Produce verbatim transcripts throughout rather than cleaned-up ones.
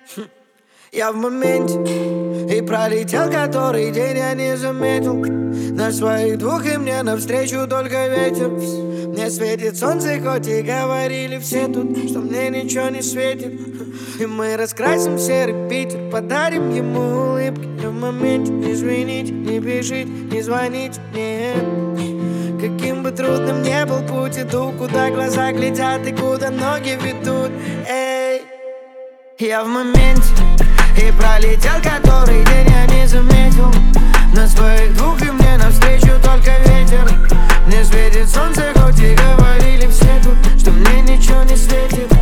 Я в моменте, и пролетел который день, я не заметил. На своих двух и мне навстречу только ветер. Мне светит солнце, хоть и говорили все тут, что мне ничего не светит. И мы раскрасим серый Питер, подарим ему улыбки. Я в моменте, извините, не пишите, не звоните мне. Каким бы трудным ни был путь, иду, куда глаза глядят и куда ноги ведут. Эй, я в моменте, и пролетел который день, я не заметил. На своих двух и мне навстречу только ветер. Мне светит солнце, хоть и говорили все тут, что мне ничего не светит.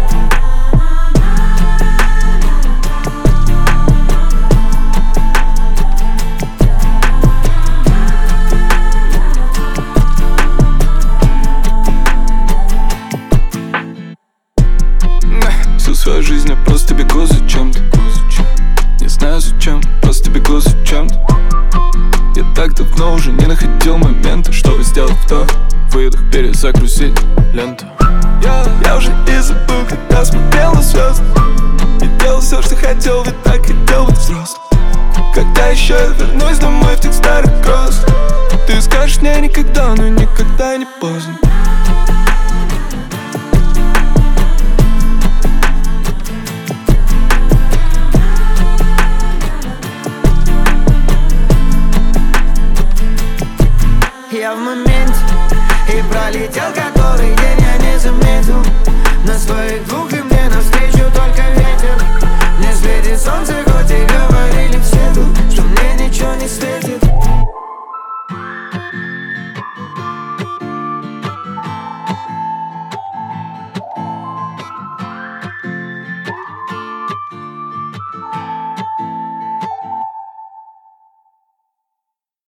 Всю свою жизнь я просто бегу за чем-то. Не знаю зачем, просто бегу за чем-то. Я так давно уже не находил момента, чтобы сделать вдох, выдох, перезагрузить ленту. Я, я уже и забыл, когда смотрел на звезды, и делал все, что хотел, ведь так хотел быть взрослым. Когда еще я вернусь домой в тех старых гроз, ты скажешь мне никогда, но никогда не поздно.